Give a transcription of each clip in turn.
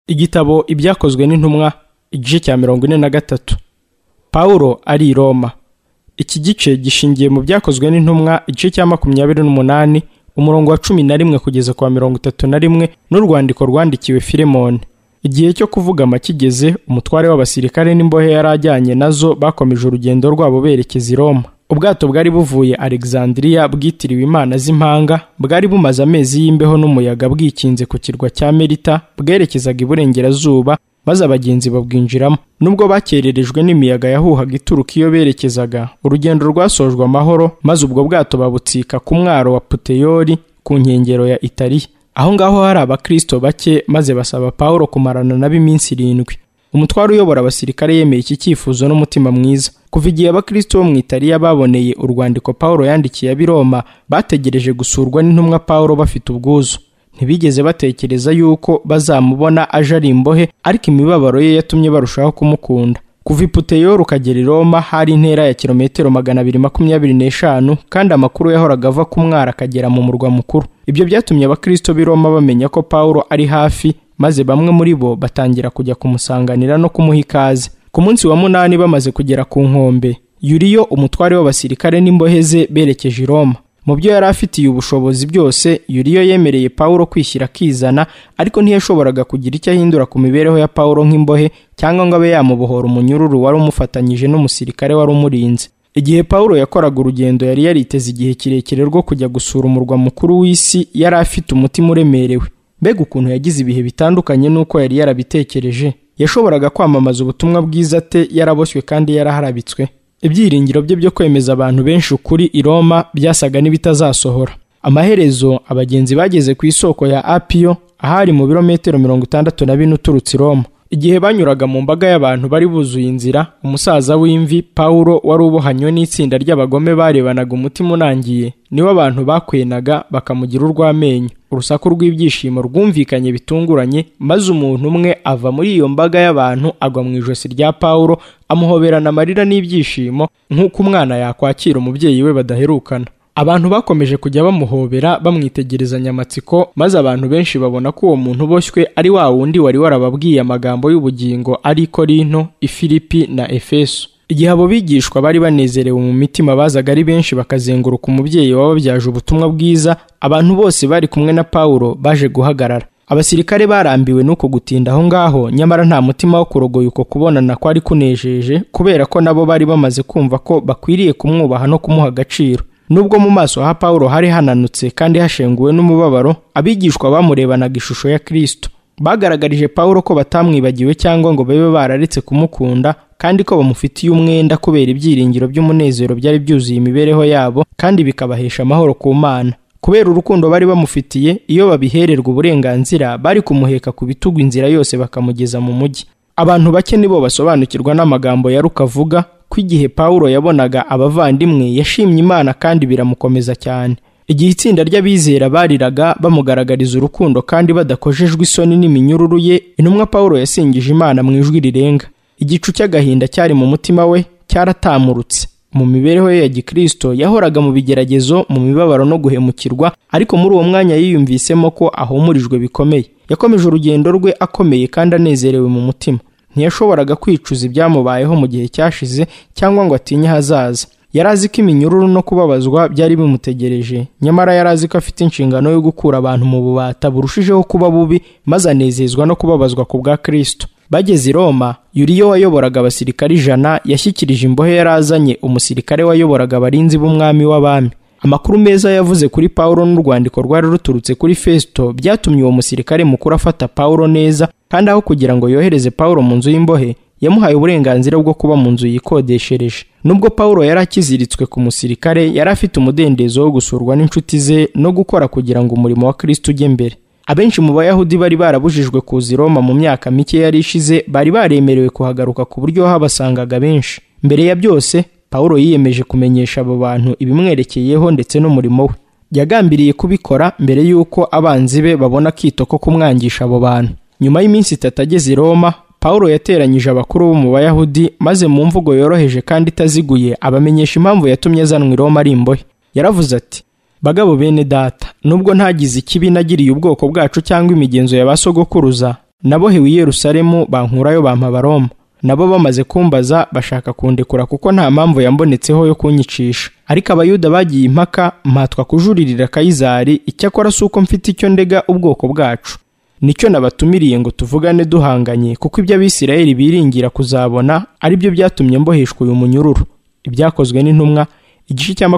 Igitabo Ibyakozwe n'Intumwa, igice cya 43. Pawulo ari i Roma. Iki gice gishingiye mu Byakozwe n'Intumwa igice cya 28 umurongo wa 11 kugeza kwa 31 n'urwandiko rwandikiwe Filemoni. Igihe cyo kuvuga kigeze, umutware w'abasirikare n'imbohe yarajyanye nazo bakomeje urugendo rwabo berekeza i Roma. Ubwato bwari buvuye Alexandria bwitiriwe Imana z'impanga, bwari bumaze amezi y'imbeho n'umuyaga bwikinze ku kirwa cya Melita, bwerekezaga iburengerazuba, maze abagenzi babwinjiramo. Nubwo bakererejwe n'imiyaga yahuhaga ituruka iyo berekezaga, urugendo rwasojwe amahoro, maze ubwo bwato babutsika ku mwaro wa Puteyoli ku nkengero ya Italiya. Aho ngaho hari abakristo bake, maze basaba Pawulo kumarana nabo iminsi 7. Umutware uyobora abasirikare yemeye iki cyifuzo n'umutima mwiza. Kuva igihe abakristo bo mu Italiya baboneye urwandiko Pawulo yandikiye ab'i Roma, bategereje gusurwa n'intumwa Pawulo bafite ubwuzu. Ntibigeze batekereza yuko bazamubona aje ari imbohe, ariko imibabaro ye yatumye barushaho kumukunda. Kuva i Puteyoli ukagera i Roma hari intera ya kilometero 225, kandi amakuru yahoraga ava ku mwara akagera mu murwa mukuru. Ibyo byatumye abakristo b'i Roma bamenya ko Pawulo ari hafi, maze bamwe muri bo batangira kujya kumusanganira no kumuha ikaze. Ku munsi wa 8 bamaze kugera ku nkombe, Yuliyo umutware w'abasirikare n'imbohe ze berekeje i Roma. Mu byo yari afitiye ubushobozi byose, Yuliyo yemereye Pawulo kwishyira akizana, ariko ntiyashoboraga kugira icyo ahindura ku mibereho ya Pawulo nk'imbohe, cyangwa ngo abe yamubohora umunyururu wari umufatanyije n'umusirikare wari umurinze. Igihe Pawulo yakoraga urugendo, yari yariteze igihe kirekire rwo kujya gusura umurwa mukuru w'isi, yari afite umutima uremerewe. Mbega ukuntu yagize ibihe bitandukanye n'uko yari yarabitekereje! Yashoboraga kwamamaza ubutumwa bwiza ate yaraboshywe kandi yaraharabitswe? Ibyiringiro bye byo kwemeza abantu benshi ukuri i Roma byasaga n'ibitazasohora. Amaherezo abagenzi bageze ku isoko ya Apio, ahari mu birometero 64 uturutse i Roma. Igihe banyuraga mu mbaga y'abantu bari buzuye inzira, umusaza w'imvi Pawulo wari ubohanywe n'itsinda ry'abagome barebanaga umutima unangiye, niwe abantu bakwenaga bakamugira urw'amenyo. Urusaku rw'ibyishimo rwumvikanye bitunguranye, maze umuntu umwe ava muri iyo mbaga y'abantu agwa mu ijosi rya Pawulo, amuhoberana amarira n'ibyishimo nk'uko umwana yakwakira umubyeyi we badaherukana. Abantu bakomeje kujya bamuhobera bamwitegerezanya amatsiko, maze abantu benshi babona ko uwo muntu uboshywe ari wa wundi wari warababwiye amagambo y'ubugingo ari i Korinto, i Filipi na Efeso. Igihe abo bigishwa bari banezerewe mu mitima, bazaga ari benshi bakazenguruka umubyeyi wababyaje ubutumwa bwiza, abantu bose bari kumwe na Pawulo baje guhagarara. Abasirikare barambiwe n'uko gutinda aho ngaho, nyamara nta mutima wo kurogoya uko kubonana kwari kunejeje, kubera ko nabo bari bamaze kumva ko bakwiriye kumwubaha no kumuha agaciro. Nubwo mu maso ha Pawulo hari hananutse kandi hashenguwe n'umubabaro, abigishwa bamurebanaga ishusho ya Kristo. Bagaragarije Pawulo ko batamwibagiwe cyangwa ngo babe bararetse kumukunda, kandi ko bamufitiye umwenda kubera ibyiringiro by'umunezero byari byuzuye imibereho yabo, kandi bikabahesha amahoro ku Mana. Kubera urukundo bari bamufitiye, iyo babihererwa uburenganzira, bari kumuheka ku bitugu inzira yose bakamugeza mu mujyi. Abantu bake nibo basobanukirwa n'amagambo ya Luka avuga ko igihe Pawulo yabonaga abavandimwe yashimye Imana kandi biramukomeza cyane. Igihe itsinda ry'abizera bariraga bamugaragariza urukundo kandi badakojejwe isoni n'iminyururu ye, intumwa Pawulo yasingije Imana mu ijwi rirenga. Igicu cy'agahinda cyari mu mutima we cyaratamurutse. Mu mibereho ye ya gikristo yahoraga mu bigeragezo, mu mibabaro no guhemukirwa, ariko muri uwo mwanya yiyumvisemo ko ahumurijwe bikomeye. Yakomeje urugendo rwe akomeye kandi anezerewe mu mutima. Ntiyashoboraga kwicuza ibyamubayeho mu gihe cyashize cyangwa ngo atinye hazaza. Yari azi ko iminyururu no kubabazwa byari bimutegereje, nyamara yari azi ko afite inshingano yo gukura abantu mu bubata burushijeho kuba bubi, maze anezezwa no kubabazwa ku bwa Kristo. Bageze i Roma, Yuliyo wayoboraga abasirikare 100 yashyikirije imbohe yarazanye umusirikare wayoboraga abarinzi b'umwami w'abami. Amakuru meza yavuze kuri Pawulo n'urwandiko rwari ruturutse kuri Festo byatumye uwo musirikare mukuru afata Pawulo neza, kandi aho kugira ngo yohereze Pawulo mu nzu y'imbohe, yamuhaye uburenganzira bwo kuba mu nzu yikodeshereje. Nubwo Pawulo yari akiziritswe ku musirikare, yari afite umudendezo wo gusurwa n'inshuti ze no gukora kugira ngo umurimo wa Kristo ujye mbere. Abenshi mu Bayahudi bari barabujijwe kuza i Roma mu myaka mike yari ishize, bari baremerewe kuhagaruka ku buryo habasangaga benshi. Mbere ya byose, Pawulo yiyemeje kumenyesha abo bantu ibimwerekeyeho ndetse n'umurimo we. Yagambiriye kubikora mbere y'uko abanzi be babona kitoko kumwangisha abo bantu. Nyuma y'iminsi 3 ageze i Roma, Pawulo yateranyije abakuru bo mu Bayahudi, maze mu mvugo yoroheje kandi itaziguye abamenyesha impamvu yatumye azanwa i Roma ari imbohe. Yaravuze ati: bagabo bene data, nubwo ntagize ikibi nagiriye ubwoko bwacu cyangwa imigenzo y'abasogokuruza, nabohewe i Yerusalemu bankurayo bampa Abaroma. Nabo bamaze kumbaza bashaka kundekura kuko nta mpamvu yambonetseho yo kunyicisha. Ariko abayuda bagiye impaka mpatwa kujuririra Kayizari, icyakora si uko mfite icyo ndega ubwoko bwacu. Nicyo nabatumiriye ngo tuvugane duhanganye, kuko ibyo Abisirayeli biringira kuzabona ari byo byatumye mboheshwa uyu munyururu. Ibyakozwe n'intumwa igice cya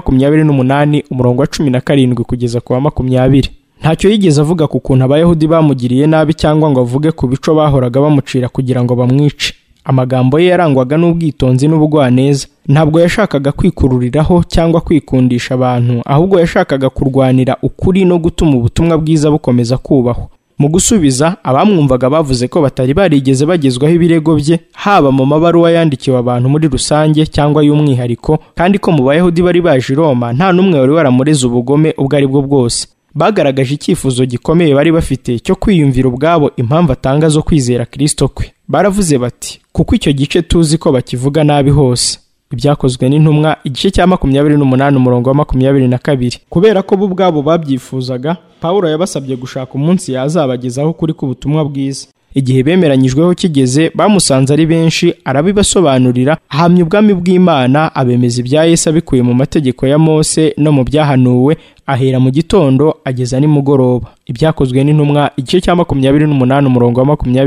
28 umurongo wa 17 kugeza ku wa 20. Ntacyo yigeze avuga ku kuntu Abayahudi bamugiriye nabi cyangwa ngo avuge ku bico bahoraga bamucira kugira ngo bamwice. Amagambo ye yarangwaga n'ubwitonzi n'ubugwaneza. Ntabwo yashakaga kwikururiraho cyangwa kwikundisha abantu, ahubwo yashakaga kurwanira ukuri no gutuma ubutumwa bwiza bukomeza kubahwa. Mu gusubiza, abamwumvaga bavuze ko batari barigeze bagezwaho ibirego bye, haba mu mabaruwa yandikiwe abantu muri rusange cyangwa y'umwihariko, kandi ko mu Bayahudi bari baje i Roma nta n'umwe wari waramureze ubugome ubwo ari bwo bwose. Bagaragaje icyifuzo gikomeye bari bafite cyo kwiyumvira ubwabo impamvu atanga zo kwizera Kristo kwe. Baravuze bati, kuko icyo gice tuzi ko bakivuga nabi hose. Ibyakozwe n'intumwa igice cya 28 umurongo wa 22. Kubera ko bo ubwabo babyifuzaga, Pawulo yabasabye gushaka umunsi yazabagezaho kuri k'ubutumwa bwiza. Igihe bemeranyijweho kigeze, bamusanze ari benshi, arabibasobanurira, ahamya ubwami bw'Imana, abemeza ibya Yesu abikuye mu mategeko ya Mose no mu byahanuwe, ahera mu gitondo ageza nimugoroba. Ibyakozwe n'intumwa igice cya 28 umurongo wa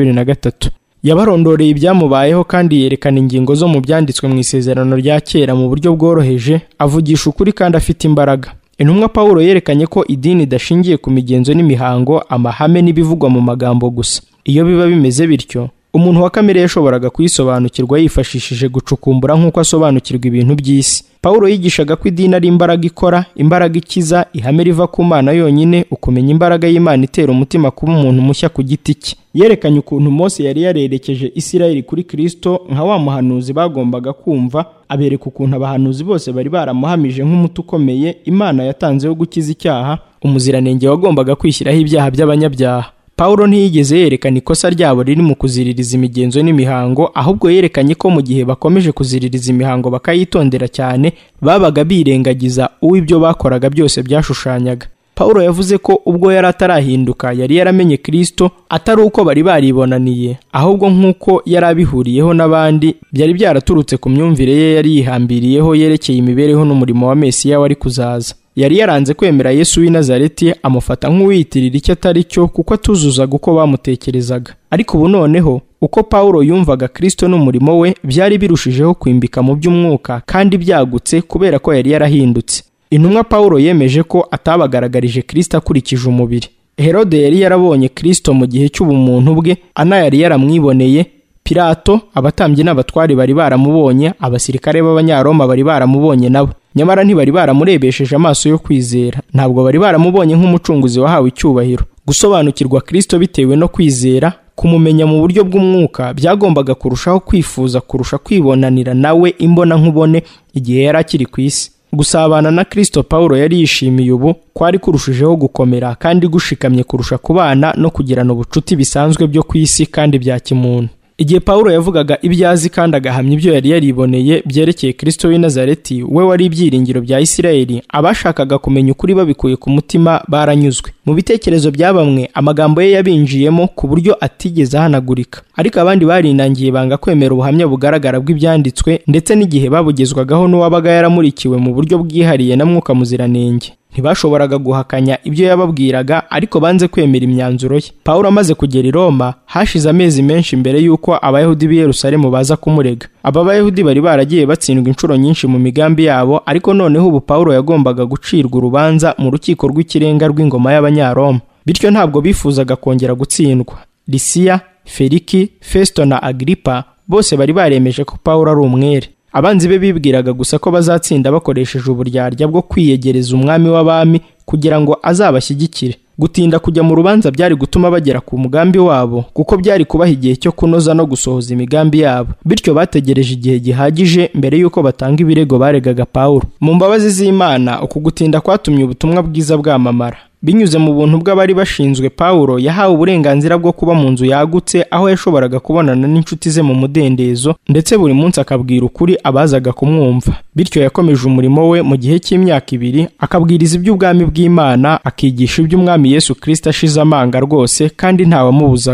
23. Yabarondoreye ibyamubayeho kandi yerekana ingingo zo mu byanditswe mu isezerano rya kera mu buryo bworoheje, avugisha ukuri kandi afite imbaraga. Intumwa Pawulo yerekanye ko idini idashingiye ku migenzo n'imihango, amahame n'ibivugwa mu magambo gusa. Iyo biba bimeze bityo, umuntu wa kamere yashoboraga kuyisobanukirwa yifashishije gucukumbura nk'uko asobanukirwa ibintu by'isi. Pawulo yigishaga ko idini ari imbaraga ikora, imbaraga ikiza, ihame riva ku Mana yonyine, ukumenya imbaraga y'Imana itera umutima kuba umuntu mushya ku giti cye. Yerekanye ukuntu Mose yari yarerekeje Isirayeli kuri Kristo nka wa muhanuzi bagombaga kumva, abereka ukuntu abahanuzi bose bari baramuhamije nk'umuti ukomeye Imana yatanze wo gukiza icyaha, umuziranenge wagombaga kwishyiraho ibyaha by'abanyabyaha. Pawulo ntiyigeze yerekana ikosa ryabo riri mu kuziririza imigenzo n'imihango, ahubwo yerekanye ko mu gihe bakomeje kuziririza imihango bakayitondera cyane, babaga birengagiza uw'ibyo bakoraga byose byashushanyaga. Pawulo yavuze ko ubwo yari atarahinduka yari yaramenye Kristo, atari uko bari baribonaniye, ahubwo nk'uko yari abihuriyeho n'abandi, byari byaraturutse ku myumvire ye yari yihambiriyeho yerekeye imibereho n'umurimo wa Mesiya wari kuzaza. Yari yaranze kwemera Yesu w'i Nazareti, amufata nk'uwiyitirira icyo atari cyo kuko atuzuzaga uko bamutekerezaga. Ariko ubu noneho, uko Pawulo yumvaga Kristo n'umurimo we byari birushijeho kwimbika mu by'umwuka kandi byagutse kubera ko yari yarahindutse. Intumwa Pawulo yemeje ko atabagaragarije Kristo akurikije umubiri. Herode yari yarabonye Kristo mu gihe cy'ubumuntu bwe, Ana yari yaramwiboneye, Pilato, abatambyi n'abatwari bari baramubonye, abasirikare b'Abanyaroma bari baramubonye nabo. Nyamara ntibari baramurebesheje amaso yo kwizera, ntabwo bari baramubonye nk'umucunguzi wahawe icyubahiro. Gusobanukirwa Kristo bitewe no kwizera, kumumenya mu buryo bw'umwuka, byagombaga kurushaho kwifuza kurusha kwibonanira nawe imbona nkubone igihe yari akiri ku isi. Gusabana na Kristo Pawulo yari yishimiye ubu kwari kurushijeho gukomera kandi gushikamye kurusha kubana no kugirana ubucuti bisanzwe byo ku isi kandi bya kimuntu. Igihe Pawulo yavugaga ibyazi kandi agahamya ibyo yari yariboneye byerekeye Kristo w'i Nazareti, we wari ibyiringiro bya Isirayeli, abashakaga kumenya ukuri babikuye ku mutima baranyuzwe. Mu bitekerezo bya bamwe, amagambo ye yabinjiyemo ku buryo atigeze ahanagurika, ariko abandi barinangiye banga kwemera ubuhamya bugaragara bw'ibyanditswe, ndetse n'igihe babugezwagaho n'uwabaga yaramurikiwe mu buryo bwihariye na Mwuka Muziranenge. Ntibashoboraga guhakanya ibyo yababwiraga, ariko banze kwemera imyanzuro ye. Pawulo amaze kugera i Roma, hashize amezi menshi mbere y'uko Abayahudi b'i Yerusalemu baza kumurega. Aba Bayahudi bari baragiye batsindwa inshuro nyinshi mu migambi yabo, ariko noneho ubu Pawulo yagombaga gucirwa urubanza mu rukiko rw'ikirenga rw'ingoma y'Abanyaroma. Bityo ntabwo bifuzaga kongera gutsindwa. Lisiya, Feliki, Festo na Agripa bose bari baremeje ko Pawulo ari umwere. Abanzi be bibwiraga gusa ko bazatsinda bakoresheje uburyarya bwo kwiyegereza umwami w'abami kugira ngo azabashyigikire. Gutinda kujya mu rubanza byari gutuma bagera ku mugambi wabo, kuko byari kubaha igihe cyo kunoza no gusohoza imigambi yabo. Bityo bategereje igihe gihagije mbere y'uko batanga ibirego baregaga Pawulo. Mu mbabazi z'Imana, uku gutinda kwatumye ubutumwa bwiza bwamamara. Binyuze mu buntu bw'abari bashinzwe, Pawulo yahawe uburenganzira bwo kuba mu nzu yagutse, aho yashoboraga kubonana n'inshuti ze mu mudendezo, ndetse buri munsi akabwira ukuri abazaga kumwumva. Bityo yakomeje umurimo we mu gihe cy'imyaka 2, akabwiriza iby'ubwami bw'Imana, akigisha iby'umwami Yesu Kristo ashize amanga rwose, kandi ntawamubuzaga.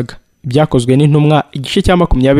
Ibyakozwe n'intumwa igice cya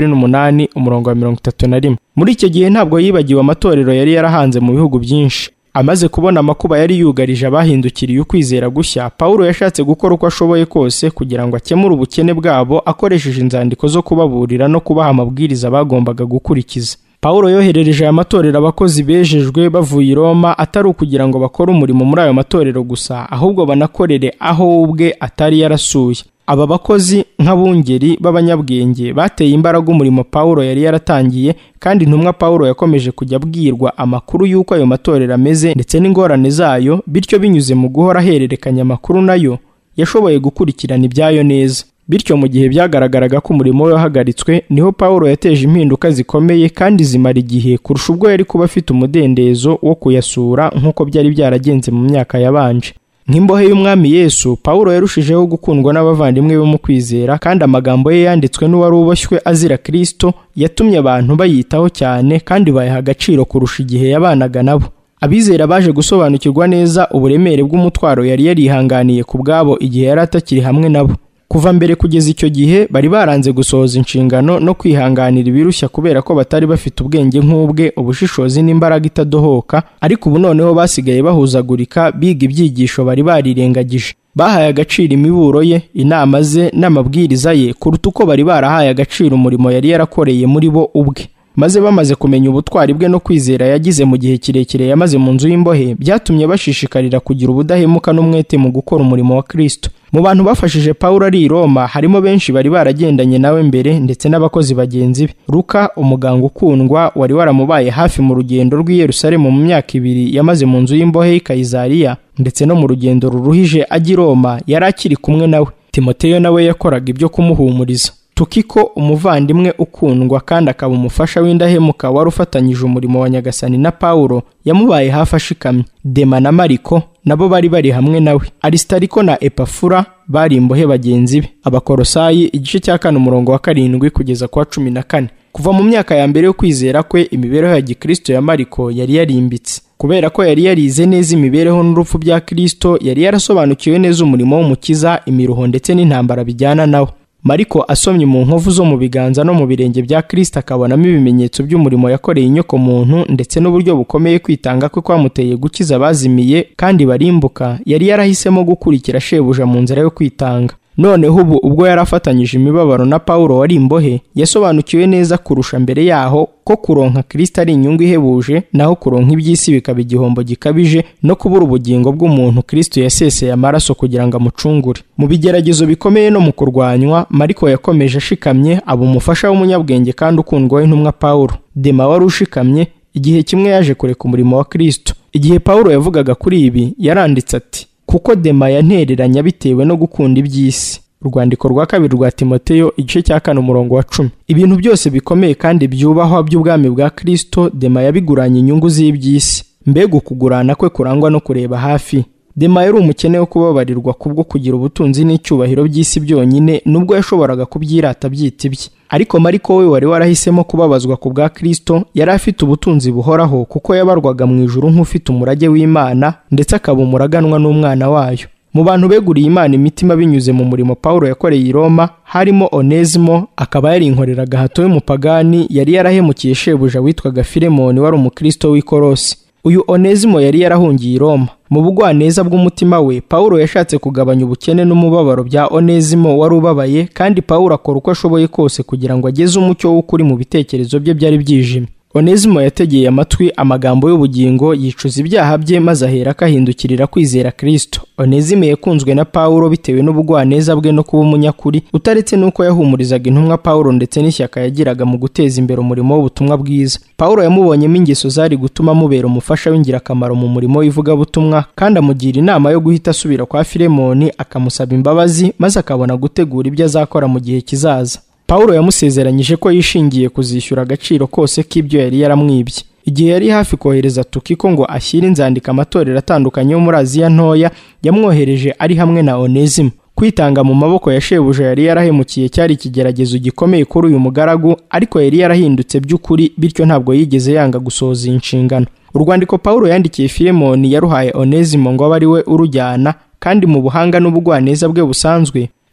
28 umurongo wa 31. Muri icyo gihe ntabwo yibagiwe amatorero yari yarahanze mu bihugu byinshi. Amaze kubona amakuba yari yugarije abahindukiriye ukwizera gushya, Pawulo yashatse gukora uko ashoboye kose kugira ngo akemure ubukene bwabo akoresheje inzandiko zo kubaburira no kubaha amabwiriza bagombaga gukurikiza. Pawulo yoherereje aya matorero abakozi bejejwe bavuye i Roma, atari ukugira ngo bakore umurimo muri ayo matorero gusa, ahubwo banakorere aho ubwe atari yarasuye. Aba bakozi nk'abungeri b'abanyabwenge bateye imbaraga umurimo Pawulo yari yaratangiye, kandi intumwa Pawulo yakomeje kujya abwirwa amakuru y'uko ayo matorero ameze ndetse n'ingorane zayo, bityo binyuze mu guhora ahererekanya amakuru nayo yashoboye gukurikirana ibyayo neza. Bityo mu gihe byagaragaraga ko umurimo we wahagaritswe, niho Pawulo yateje impinduka zikomeye kandi zimara igihe kurusha ubwo yari kuba afite umudendezo wo kuyasura nk'uko byari byaragenze mu myaka yabanje. Nk'imbohe y'umwami Yesu, Pawulo yarushijeho gukundwa n'abavandimwe bo mu kwizera, kandi amagambo ye yanditswe n'uwari uboshywe azira Kristo yatumye abantu bayitaho cyane kandi bayaha agaciro kurusha igihe yabanaga nabo. Abizera baje gusobanukirwa neza uburemere bw'umutwaro yari yarihanganiye ku bwabo igihe yari atakiri hamwe nabo. Kuva mbere kugeza icyo gihe bari baranze gusohoza inshingano no kwihanganira ibirushya kubera ko batari bafite ubwenge nk'ubwe, ubushishozi n'imbaraga itadohoka, ariko ubu noneho basigaye bahuzagurika biga ibyigisho bari barirengagije. Bahaye agaciro imiburo ye, inama ze n'amabwiriza ye kuruta uko bari barahaye agaciro umurimo yari yarakoreye muri bo ubwe. Maze bamaze kumenya ubutwari bwe no kwizera yagize mu gihe kirekire yamaze mu nzu y'imbohe, byatumye bashishikarira kugira ubudahemuka n'umwete mu gukora umurimo wa Kristo. Mu bantu bafashije Pawulo ari i Roma harimo benshi bari baragendanye nawe mbere ndetse n'abakozi bagenzi be. Luka, umuganga ukundwa wari waramubaye hafi mu rugendo rw'i Yerusalemu mu myaka 2 yamaze mu nzu y'imbohe i Kayizariya, ndetse no mu rugendo ruruhije ajya i Roma yari akiri kumwe nawe. Timoteyo nawe yakoraga ibyo kumuhumuriza. Tukiko, umuvandimwe ukundwa kandi akaba umufasha w'indahemuka wari ufatanyije umurimo wa Nyagasani na Pawulo, yamubaye hafi ashikamye. Dema na Mariko nabo bari hamwe nawe. Aristariko na Epafura bari imbohe bagenzi be. Abakolosayi igice cya 4 umurongo wa 7 kugeza ku wa 14. Kuva mu myaka ya mbere yo kwizera kwe, imibereho ya Gikristo ya Mariko yari yarimbitse. Kubera ko yari yarize neza imibereho n'urupfu bya Kristo, yari yarasobanukiwe neza umurimo w'umukiza, imiruho ndetse n'intambara bijyana nawo. Mariko asomye mu nkovu zo mu biganza no mu birenge bya Kristo akabonamo ibimenyetso by'umurimo yakoreye inyoko muntu ndetse n'uburyo bukomeye kwitanga kwe kwamuteye gukiza abazimiye kandi barimbuka, yari yarahisemo gukurikira shebuja mu nzira yo kwitanga. Noneho ubu ubwo yari afatanyije imibabaro na Pawulo wari imbohe, yasobanukiwe neza kurusha mbere yaho ko kuronka Kristo ari inyungu ihebuje, naho kuronka iby'isi bikaba igihombo gikabije, no kubura ubugingo bw'umuntu Kristo yaseseye amaraso kugira ngo amucungure. Mu bigeragezo bikomeye no mu kurwanywa, Mariko yakomeje ashikamye, aba umufasha w'umunyabwenge kandi ukundwa w'intumwa Pawulo. Dema wari ushikamye, igihe kimwe yaje kureka umurimo wa Kristo. Igihe Pawulo yavugaga kuri ibi, yaranditse ati: kuko Dema yantereranya bitewe no gukunda iby'isi. Urwandiko rwa 2 rwa Timoteyo igice cya 4 umurongo wa 10. Ibintu byose bikomeye kandi byubahwa by'ubwami bwa Kristo, Dema yabiguranye inyungu z'iby'isi. Mbega ukugurana kwe kurangwa no kureba hafi. Dema yari umukene wo kubabarirwa kubwo kugira ubutunzi n'icyubahiro by'isi byonyine, nubwo yashoboraga kubyirata byita ibye. Ariko Mariko we wari warahisemo kubabazwa ku bwa Kristo, yari afite ubutunzi buhoraho kuko yabarwaga mu ijuru nk'ufite umurage w'Imana, ndetse akaba umuraganwa n'umwana wayo. Mu bantu beguriye Imana imitima binyuze mu murimo Pawulo yakoreye i Roma harimo Onesimo, akaba yari inkoreraga hato y'umupagani yari yarahemukiye shebuja witwaga Filemoni wari umukristo w'i Kolosi. Uyu Onesimo yari yarahungiye i Roma. Mu bugwaneza bw'umutima we, Pawulo yashatse kugabanya ubukene n'umubabaro bya Onesimo wari ubabaye, kandi Pawulo akora uko ashoboye kose kugira ngo ageze umucyo w'ukuri mu bitekerezo bye byari byijimye. Onesimo yategeye amatwi amagambo y'ubugingo, yicuza ibyaha bye, maze ahera akahindukirira kwizera Kristo. Onesimo yakunzwe na Pawulo bitewe n'ubugwaneza bwe no kuba umunyakuri, utaretse n'uko yahumurizaga intumwa Pawulo ndetse n'ishyaka yagiraga mu guteza imbere umurimo w'ubutumwa bwiza. Pawulo yamubonyemo ingeso zari gutuma amubera umufasha w'ingirakamaro mu murimo w'ivugabutumwa, kandi amugira inama yo guhita asubira kwa Filemoni akamusaba imbabazi, maze akabona gutegura ibyo azakora mu gihe kizaza. Pawulo yamusezeranyije ko yishingiye kuzishyura agaciro kose k'ibyo yari yaramwibye. Igihe yari hafi kohereza Tukiko ngo ashyire inzandiko amatorero atandukanye yo muri Aziya ntoya, yamwohereje ari hamwe na Onesimo. Kwitanga mu maboko ya shebuja yari yarahemukiye cyari ikigeragezo gikomeye kuri uyu mugaragu, ariko yari yarahindutse by'ukuri, bityo ntabwo yigeze yanga gusohoza inshingano. Urwandiko Pawulo yandikiye Filemoni yaruhaye Onesimo ngo abe ari we urujyana, kandi mu buhanga n'ubugwaneza bwe busanzwe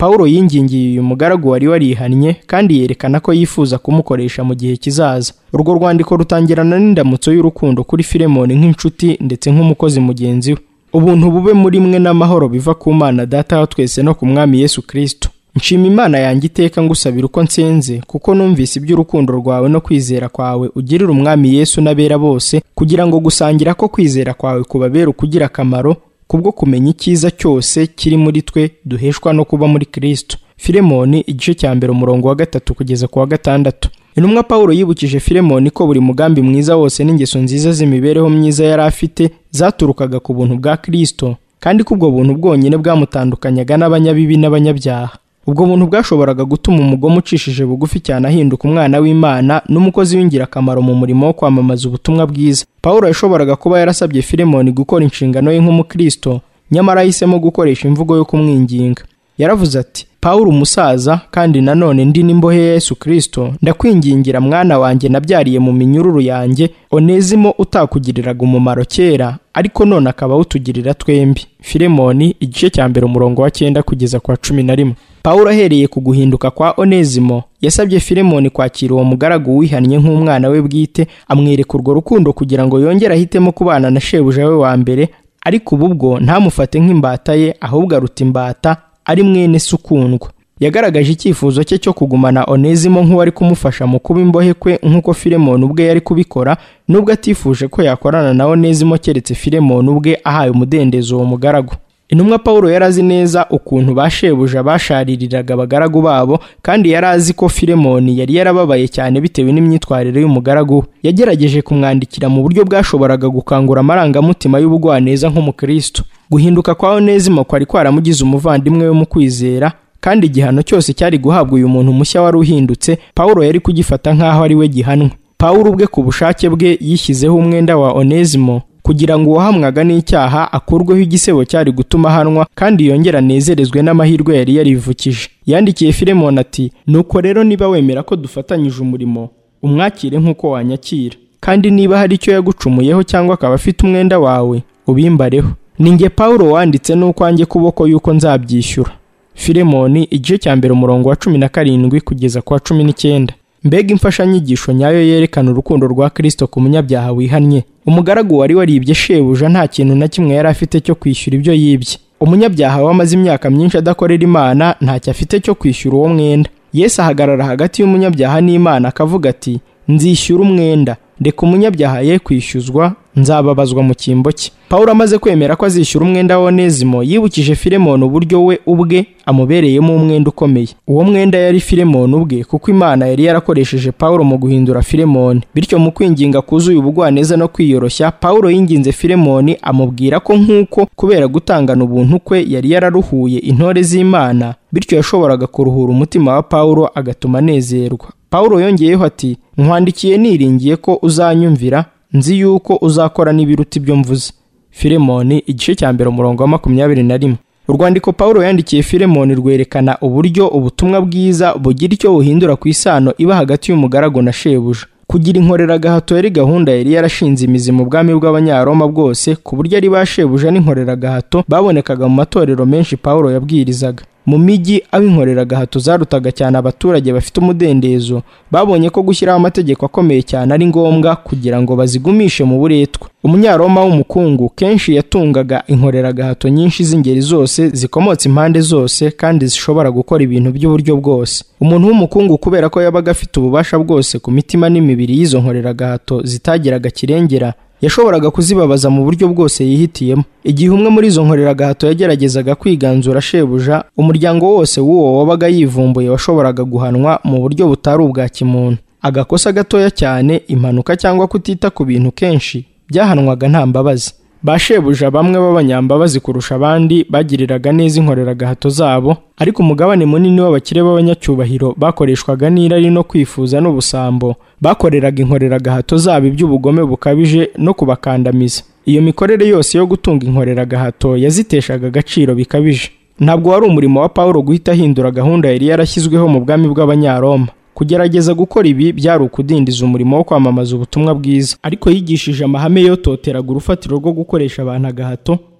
Pawulo yingingiye uyu mugaragu wari warihannye kandi yerekana ko yifuza kumukoresha mu gihe kizaza. Urwo rwandiko rutangirana n'indamutso y'urukundo kuri Filemoni nk'inshuti ndetse nk'umukozi mugenzi we. Ubuntu bube muri mwe n'amahoro biva ku Mana Data wa twese no ku Mwami Yesu Kristo. Nshima Imana yanjye iteka ngusabira uko nsenze, kuko numvise iby'urukundo rwawe no kwizera kwawe ugirira Umwami Yesu n'abera bose, kugira ngo gusangira ko kwizera kwawe kubabera ukugira akamaro, kubwo kumenya icyiza cyose kiri muri twe duheshwa no kuba muri Kristo. Filemoni igice cya 1 umurongo wa 3 kugeza ku wa 6. Intumwa Pawulo yibukije Filemoni ko buri mugambi mwiza wose n'ingeso nziza z'imibereho myiza yari afite zaturukaga ku buntu bwa Kristo, kandi ko ubwo buntu bwonyine bwamutandukanyaga n'abanyabibi n'abanyabyaha. Ubwo buntu bwashoboraga gutuma umugome ucishije bugufi cyane ahinduka umwana w'Imana n'umukozi w'ingirakamaro mu murimo wo kwamamaza ubutumwa bwiza. Pawulo yashoboraga kuba yarasabye Filemoni gukora inshingano ye nk'umukristo, nyamara ahisemo gukoresha imvugo yo kumwinginga. Yaravuze ati, Pawulo umusaza kandi nanone ndi n'imbohe ya Yesu Kristo, ndakwingingira mwana wanjye nabyariye mu minyururu yanjye, Onezimo utakugiriraga umumaro kera, ariko none akaba utugirira twembi. Filemoni igice cya 1 umurongo wa 9 kugeza kwa 11. Pawulo ahereye ku guhinduka kwa Onezimo yasabye Filemoni kwakira uwo mugaragu wihannye nk'umwana we bwite, amwereka urwo rukundo kugira ngo yongere ahitemo kubana na shebuja we wa mbere, ariko ubwo ntamufate nk'imbata ye, ahubwo aruta imbata, ari mwene se ukundwa. Yagaragaje icyifuzo cye cyo kugumana Onezimo nk'uwari kumufasha mu kuba imbohe kwe nk'uko Filemoni ubwe yari kubikora, nubwo atifuje ko yakorana na Onezimo keretse Filemoni ubwe ahaye umudendezo uwo mugaragu. Intumwa Pawulo yarazi neza ukuntu bashebuja bashaririraga abagaragu babo, kandi yarazi ko Filemoni yari yarababaye cyane bitewe n'imyitwarire y'umugaragu. Yagerageje kumwandikira mu buryo bwashoboraga gukangura amarangamutima y'ubugwaneza nk'umukristo. Guhinduka kwa Onezimo kwari kwaramugize umuvandimwe we mu kwizera, kandi igihano cyose cyari guhabwa uyu muntu mushya wari uhindutse, Pawulo yari kugifata nk'aho ari we gihanwe. Pawulo ubwe ku bushake bwe yishyizeho umwenda wa Onezimo kugira ngo uwahamwaga n'icyaha akurweho igisebo cyari gutuma ahanwa, kandi yongera anezerezwe n'amahirwe yari yarivukije. Yandikiye Filemoni ati, nuko rero niba wemera ko dufatanyije umurimo, umwakire nk'uko wanyakira, kandi niba hari icyo yagucumuyeho cyangwa akaba afite umwenda wawe, ubimbareho. Ninjye Pawulo wanditse n'ukwanjye kuboko yuko nzabyishyura. Filemoni igice cya 1 umurongo wa 17 kugeza kwa 19. Mbega imfashanyigisho nyayo yerekana urukundo rwa Kristo ku munyabyaha wihannye. Umugaragu wari waribye shebuja nta kintu na kimwe yari afite cyo kwishyura ibyo yibye. Umunyabyaha wamaze imyaka myinshi adakorera Imana ntacyo afite cyo kwishyura uwo mwenda. Yesu ahagarara hagati y'umunyabyaha n'Imana akavuga ati, nzishyura umwenda, reka umunyabyaha ye kwishyuzwa, nzababazwa mu cyimbo cye. Pawulo amaze kwemera ko azishyura umwenda wa Onezimo, yibukije Filemoni uburyo we ubwe amubereyemo umwenda ukomeye. Uwo mwenda yari Filemoni ubwe, kuko Imana yari yarakoresheje Pawulo mu guhindura Filemoni. Bityo mu kwinginga kuzuye ubugwaneza no kwiyoroshya, Pawulo yinginze Filemoni amubwira ko nk'uko kubera gutangana ubuntu kwe yari yararuhuye intore z'Imana, bityo yashoboraga kuruhura umutima wa Pawulo agatuma anezerwa. Pawulo yongeyeho ati, nkwandikiye niringiye ko uzanyumvira, nzi yuko uzakora n'ibiruta ibyo mvuze. Filemoni igice cya 1 umurongo wa 21. Urwandiko Pawulo yandikiye Filemoni rwerekana uburyo ubutumwa bwiza bugira icyo buhindura ku isano iba hagati y'umugaragu na shebuja. Kugira inkoreragahato yari gahunda yari yarashinze imizi mu bwami bw'Abanyaroma bwose, ku buryo ari ba shebuja n'inkoreragahato babonekaga mu matorero menshi Pawulo yabwirizaga. Mu mijyi aho inkoreragahato zarutaga cyane abaturage bafite umudendezo, babonye ko gushyiraho amategeko akomeye cyane ari ngombwa kugira ngo bazigumishe mu buretwa. Umunyaroma w'umukungu kenshi yatungaga inkoreragahato nyinshi z'ingeri zose zikomotse impande zose kandi zishobora gukora ibintu by'uburyo bwose. Umuntu w'umukungu kubera ko yabaga afite ububasha bwose ku mitima n'imibiri y'izo nkoreragahato zitagiraga kirengera, yashoboraga kuzibabaza mu buryo bwose yihitiyemo. Igihe umwe muri izo nkoreragahato yageragezaga kwiganzura shebuja, umuryango wose w'uwo wabaga yivumbuye washoboraga guhanwa mu buryo butari ubwa kimuntu. Agakosa gatoya cyane, impanuka cyangwa kutita ku bintu kenshi byahanwaga nta mbabazi. Ba shebuja bamwe b'abanyambabazi kurusha abandi bagiriraga neza inkoreragahato zabo, ariko umugabane munini w'abakire b'abanyacyubahiro bakoreshwaga n'irari no kwifuza n'ubusambo, bakoreraga inkoreragahato zabo iby'ubugome bukabije no kubakandamiza. Iyo mikorere yose yo gutunga inkoreragahato yaziteshaga agaciro bikabije. Ntabwo wari umurimo wa Pawulo guhita ahindura gahunda yari yarashyizweho mu bwami bw'Abanyaroma. Kugerageza gukora ibi byari ukudindiza umurimo wo kwamamaza ubutumwa bwiza, ariko yigishije amahame yototeraga urufatiro rwo gukoresha abantu agahato,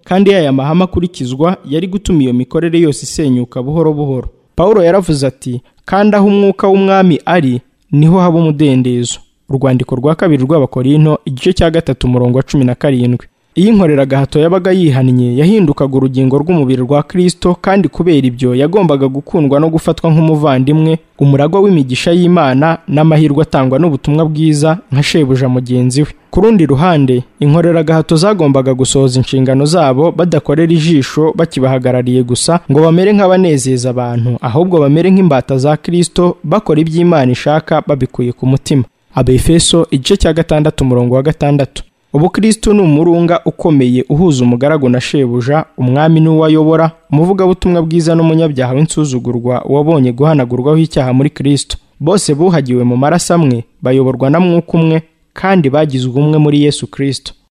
kandi aya mahame akurikizwa yari gutuma iyo mikorere yose isenyuka buhoro buhoro. Pawulo yaravuze ati, kandi aho umwuka w'umwami ari niho haba umudendezo. Urwandiko rwa kabiri rw'Abakorinto igice cya 3 umurongo wa 17. Iyi nkoreragahato yabaga yihannye yahindukaga urugingo rw'umubiri rwa Kristo, kandi kubera ibyo yagombaga gukundwa no gufatwa nk'umuvandimwe, umuragwa w'imigisha y'Imana n'amahirwe atangwa n'ubutumwa bwiza nka shebuja mugenzi we. Ku rundi ruhande, inkoreragahato zagombaga gusohoza inshingano zabo badakorera ijisho bakibahagarariye gusa ngo bamere nk'abanezeza abantu, ahubwo bamere nk'imbata za Kristo, bakora iby'Imana ishaka babikuye ku mutima. Abefeso igice cya 6 umurongo wa 6. Ubukristo ni umurunga ukomeye uhuza umugaragu na shebuja, umwami n'uwayobora, umuvugabutumwa bwiza n'umunyabyaha w'insuzugurwa wabonye guhanagurwaho icyaha muri Kristo. Bose buhagiwe mu maraso amwe, bayoborwa na mwuka umwe, kandi bagizwe umwe muri Yesu Kristo.